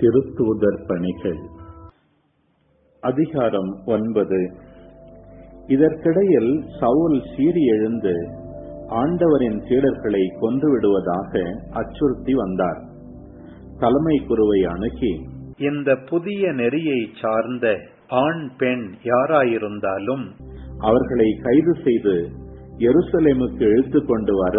திருத்தூதர் பணிகள் அதிகாரம் 9. இதற்கிடையில் சவுல் சீறி எழுந்து ஆண்டவரின் சீடர்களை கொன்றுவிடுவதாக அச்சுறுத்தி வந்தார். தலைமை குருவை அணுகி, இந்த புதிய நெறியை சார்ந்த ஆண் பெண் யாராயிருந்தாலும் அவர்களை கைது செய்து எருசலேமுக்கு இழுத்து கொண்டு வர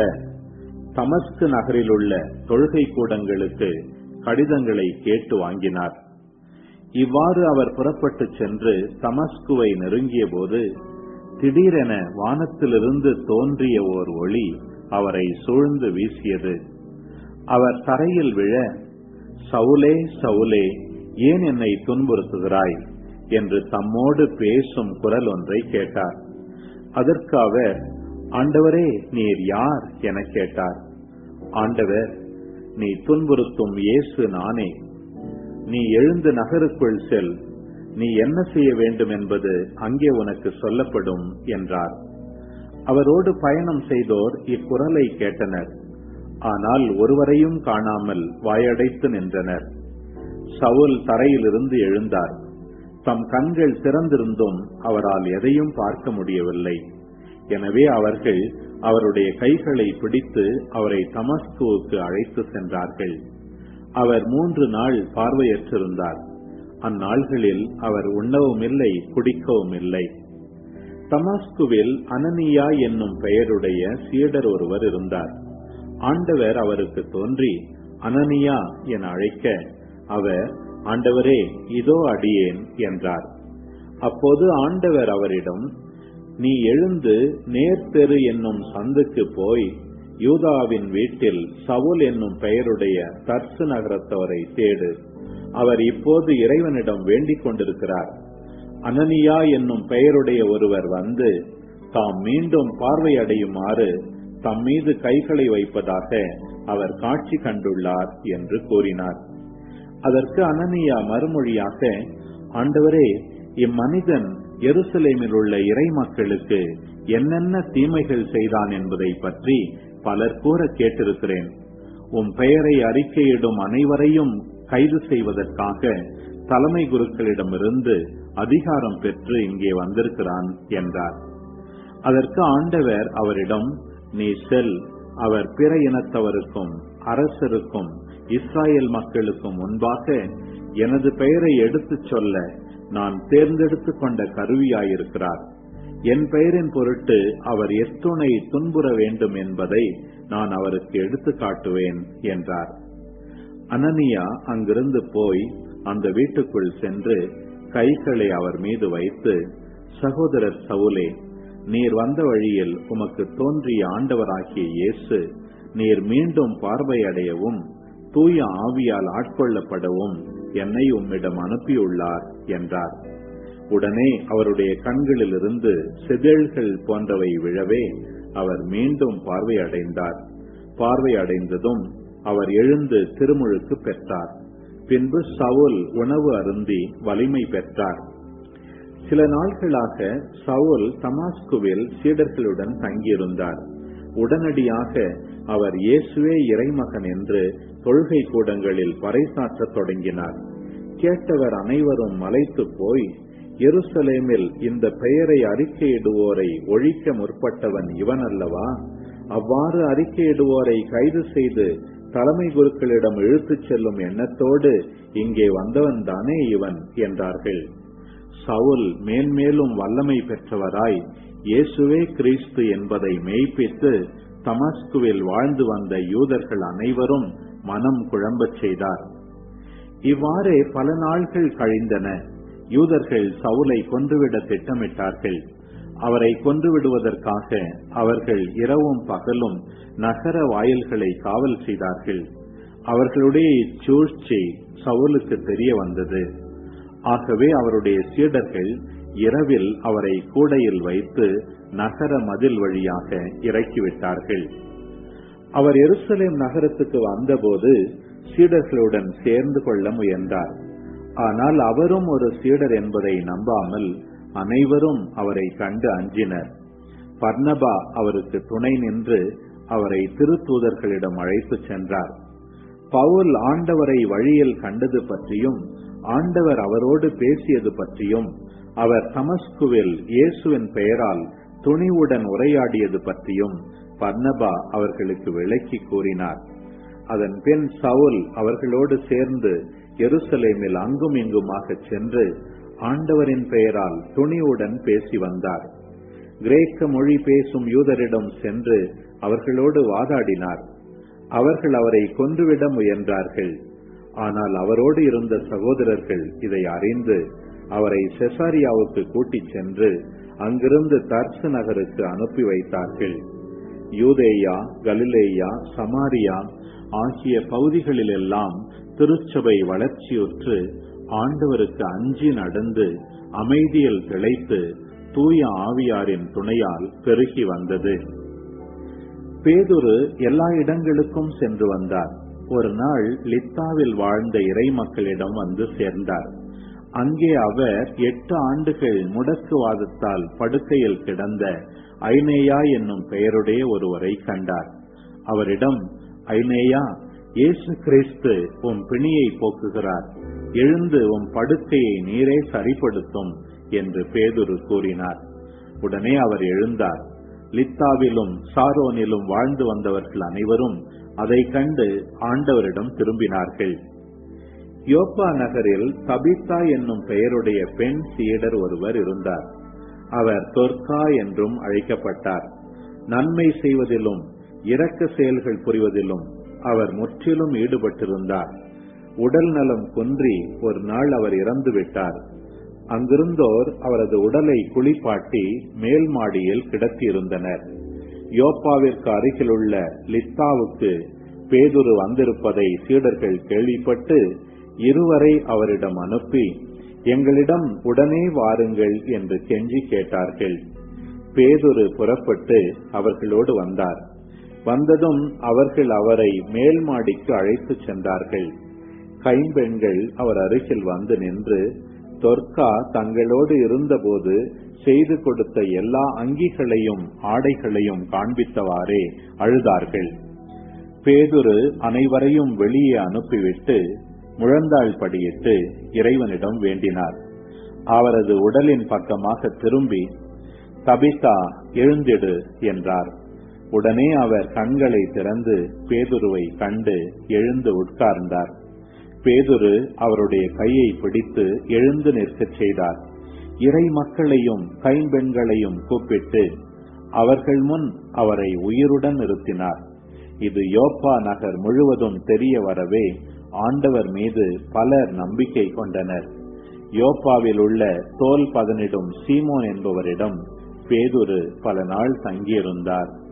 தமஸ்கு நகரில் உள்ள தொழுகை கூடங்களுக்கு கடிதங்களை கேட்டு வாங்கினார். இவ்வாறு அவர் புறப்பட்டு சென்று தமஸ்குவை நெருங்கிய போது திடீரென வானத்திலிருந்து தோன்றிய ஓர் ஒளி அவரை சூழ்ந்து வீசியது. அவர் தரையில் விழ, சவுலே சவுலே, ஏன் என்னை துன்புறுத்துகிறாய் என்று தம்மோடு பேசும் குரல் ஒன்றை கேட்டார். அதற்கு அவர், ஆண்டவரே, நீர் யார் என கேட்டார். ஆண்டவர், நீ துன்புறுத்தும் இயேசு நானே. நீ எழுந்து நகருக்குள் செல், நீ என்ன செய்ய வேண்டும் என்பது அங்கே உனக்கு சொல்லப்படும் என்றார். அவரோடு பயணம் செய்தோர் இக்குரலை கேட்டனர். ஆனால் ஒருவரையும் காணாமல் வாயடைத்து நின்றனர். சவுல் தரையிலிருந்து எழுந்தார். தம் கண்கள் திறந்திருந்தும் அவரால் எதையும் பார்க்க முடியவில்லை. எனவே அவர்கள் அவருடைய கைகளை பிடித்து அவரை தமஸ்குவுக்கு அழைத்து சென்றார்கள். அவர் 3 நாள் பார்வையற்றிருந்தார். அந்நாள்களில் அவர் உண்ணவும் இல்லை, குடிக்கவும் இல்லை. தமஸ்குவில் அனனியா என்னும் பெயருடைய சீடர் ஒருவர் இருந்தார். ஆண்டவர் அவருக்கு தோன்றி அனனியா என அழைக்க அவர், ஆண்டவரே, இதோ அடியேன் என்றார். அப்போது ஆண்டவர் அவரிடம், நீ எழுந்து நேர்த்தெரு என்னும் சந்துக்கு போய் யூதாவின் வீட்டில் சவுல் என்னும் பெயருடைய தர்சு நகரத்தவரை தேடு. அவர் இப்போது இறைவனிடம் வேண்டிக் கொண்டிருக்கிறார். அனனியா என்னும் பெயருடைய ஒருவர் வந்து தாம் மீண்டும் பார்வையடையுமாறு தம் மீது கைகளை வைப்பதாக அவர் காட்சி கண்டுள்ளார் என்று கூறினார். அதற்கு அனனியா மறுமொழியாக, ஆண்டவரே, இம்மனிதன் எருசலேமில் உள்ள இறை மக்களுக்கு என்னென்ன தீமைகள் செய்தான் என்பதை பற்றி பலர் கூற கேட்டிருக்கிறேன். உம் பெயரை அறிக்கையிடும் அனைவரையும் கைது செய்வதற்காக தலைமை குருக்களிடமிருந்து அதிகாரம் பெற்று இங்கே வந்திருக்கிறான் என்றார். அதற்கு ஆண்டவர் அவரிடம், நீ செல், அவர் பிற இனத்தவருக்கும் அரசருக்கும் இஸ்ராயேல் மக்களுக்கும் முன்பாக எனது பெயரை எடுத்துச் சொல்ல நான் தேர்ந்தெடுத்துக் கொண்ட கருவியாயிருக்கிறார். என் பெயரின் பொருட்டு அவர் எத்துணை துன்புற வேண்டும் என்பதை நான் அவருக்கு எடுத்து காட்டுவேன் என்றார். அனனியா அங்கிருந்து போய் அந்த வீட்டுக்குள் சென்று கைகளை அவர் மீது வைத்து, சகோதரர் சவுலே, நீர் வந்த வழியில் உமக்கு தோன்றிய ஆண்டவராகிய இயேசு நீர் மீண்டும் பார்வையடையவும் தூய ஆவியால் ஆட்கொள்ளப்படவும் என்னை உம்மிடம் அனுப்பியுள்ளார் என்றார். உடனே அவருடைய கண்களிலிருந்து செதில்கள் போன்றவை விழவே அவர் மீண்டும் பார்வையடைந்தார். பார்வையடைந்ததும் அவர் எழுந்து திருமுழுக்கு பெற்றார். பின்பு சவுல் உணவு அருந்தி வலிமை பெற்றார். சில நாட்களாக சவுல் தமாஸ்குவில் சீடர்களுடன் தங்கியிருந்தார். உடனடியாக அவர் இயேசுவே இறைமகன் என்று தொழுகை கூடங்களில் பறைசாற்றத் தொடங்கினார். கேட்டவர் அனைவரும் மலைத்து போய், எருசலேமில் இந்த பெயரை அறிக்கையிடுவோரை ஒழிக்க முற்பட்டவன் இவன் அல்லவா? அவ்வாறு அறிக்கையிடுவோரை கைது செய்து தலைமை குருக்களிடம் இழுத்துச் செல்லும் எண்ணத்தோடு இங்கே வந்தவன் தானே இவன் என்றார்கள். சவுல் மேன்மேலும் வல்லமை பெற்றவராய் இயேசுவே கிறிஸ்து என்பதை மெய்ப்பித்து தமஸ்குவில் வாழ்ந்து வந்த யூதர்கள் அனைவரும் மனம் குழம்பச் செய்தார். இவ்வாறே பல நாள்கள் கழிந்தன. யூதர்கள் சவுலை கொன்றுவிட திட்டமிட்டார்கள். அவரை கொன்றுவிடுவதற்காக அவர்கள் இரவும் பகலும் நகர வாயில்களை காவல் செய்தார்கள். அவர்களுடைய இச்சூழ்ச்சி சவுலுக்கு தெரிய வந்தது. ஆகவே அவருடைய சீடர்கள் இரவில் அவரை கூடையில் வைத்து நகர மதில் வழியாக இறக்கிவிட்டார்கள். அவர் எருசலேம் நகரத்துக்கு வந்தபோது சீடர்களுடன் சேர்ந்து கொள்ள முயன்றார். ஆனால் அவரும் ஒரு சீடர் என்பதை நம்பாமல் அனைவரும் அவரை கண்டு அஞ்சினர். பர்னபா அவருக்கு துணை நின்று அவரை திருத்தூதர்களிடம் அழைத்து சென்றார். பவுல் ஆண்டவரை வழியில் கண்டது பற்றியும் ஆண்டவர் அவரோடு பேசியது பற்றியும் அவர் தமஸ்குவில் இயேசுவின் பெயரால் துணிவுடன் உரையாடியது பற்றியும் பர்னபா அவர்களுக்கு விளக்கி கூறினார். அதன் பின் சவுல் அவர்களோடு சேர்ந்து எருசலேமில் அங்கும் இங்குமாக சென்று ஆண்டவரின் பெயரால் துணிவுடன் பேசி வந்தார். கிரேக்க மொழி பேசும் யூதரிடம் சென்று அவர்களோடு வாதாடினார். அவர்கள் அவரை கொன்றுவிட முயன்றார்கள். ஆனால் அவரோடு இருந்த சகோதரர்கள் இதை அறிந்து அவரை செசாரியாவுக்கு கூட்டிச் சென்று அங்கிருந்து தர்சு நகருக்கு அனுப்பி வைத்தார்கள். யூதேயா, கலிலேயா, சமாரியா ஆகிய பகுதிகளிலெல்லாம் திருச்சபை வளர்ச்சியுற்று ஆண்டவருக்கு அஞ்சி நடந்து அமைதியில் திளைத்து தூய ஆவியாரின் துணையால் பெருகி வந்தது. பேதுரு எல்லா இடங்களுக்கும் சென்று வந்தார். ஒரு நாள் லித்தாவில் வாழ்ந்த இறை மக்களிடம் வந்து சேர்ந்தார். அங்கே அவர் 8 ஆண்டுகள் முடக்குவாதத்தால் படுக்கையில் கிடந்த ஐனேயா என்னும் பெயருடைய ஒருவரை கண்டார். அவரிடம், ஐனேயா, இயேசு கிறிஸ்து உம் பிணியை போக்குகிறார், எழுந்து உம் படுக்கையை நீரே சரிப்படுத்தும் என்று பேதுரு கூறினார். உடனே அவர் எழுந்தார். லித்தாவிலும் சாரோனிலும் வாழ்ந்து வந்தவர்கள் அனைவரும் அதை கண்டு ஆண்டவரிடம் திரும்பினார்கள். யோப்பா நகரில் தபித்தா என்னும் பெயருடைய பெண் சீடர் ஒருவர் இருந்தார். அவர் தொர்க்கா என்றும் அழைக்கப்பட்டார். நன்மை செய்வதிலும் இரக்க செயல்கள் புரிவதிலும் அவர் முற்றிலும் ஈடுபட்டிருந்தார். உடல் நலம் குன்றி ஒரு நாள் அவர் இறந்துவிட்டார். அங்கிருந்தோர் அவரது உடலை குளிப்பாட்டி மேல் மாடியில் கிடத்தியிருந்தனர். யோப்பாவிற்கு அருகிலுள்ள லித்தாவுக்கு பேதுரு வந்திருப்பதை சீடர்கள் கேள்விப்பட்டு இருவரை அவரிடம் அனுப்பி, எங்களிடம் உடனே வாருங்கள் என்று கெஞ்சி கேட்டார்கள். பேதுரு புறப்பட்டு அவர்களோடு வந்தார். வந்ததும் அவர்கள் அவரை மேல் மாடிக்கு அழைத்துச் சென்றார்கள். கைம்பெண்கள் அவர் அருகில் வந்து நின்று, தொர்க்கா தங்களோடு இருந்தபோது செய்து கொடுத்த எல்லா அங்கிகளையும் ஆடைகளையும் காண்பித்தவாறே அழுதார்கள். பேதுரு அனைவரையும் வெளியே அனுப்பிவிட்டு முழந்தாள் படியிட்டு இறைவனிடம் வேண்டினார். அவரது உடலின் பக்கமாக திரும்பி, தபித்தா, எழுந்திடு என்றார். உடனே அவர் கண்களை திறந்து பேதுருவை கண்டு எழுந்து உட்கார்ந்தார். பேதுரு அவருடைய கையை பிடித்து எழுந்து நிற்கச் செய்தார். இறை மக்களையும் கைம்பெண்களையும் கூப்பிட்டு அவர்கள் முன் அவரை உயிருடன் நிறுத்தினார். இது யோப்பா நகர் முழுவதும் தெரிய வரவே ஆண்டவர் மீது பலர் நம்பிக்கை கொண்டனர். யோப்பாவில் உள்ள தோல் பதனிடும் சீமோன் என்பவரிடம் பேதுரு பல நாள் தங்கியிருந்தார்.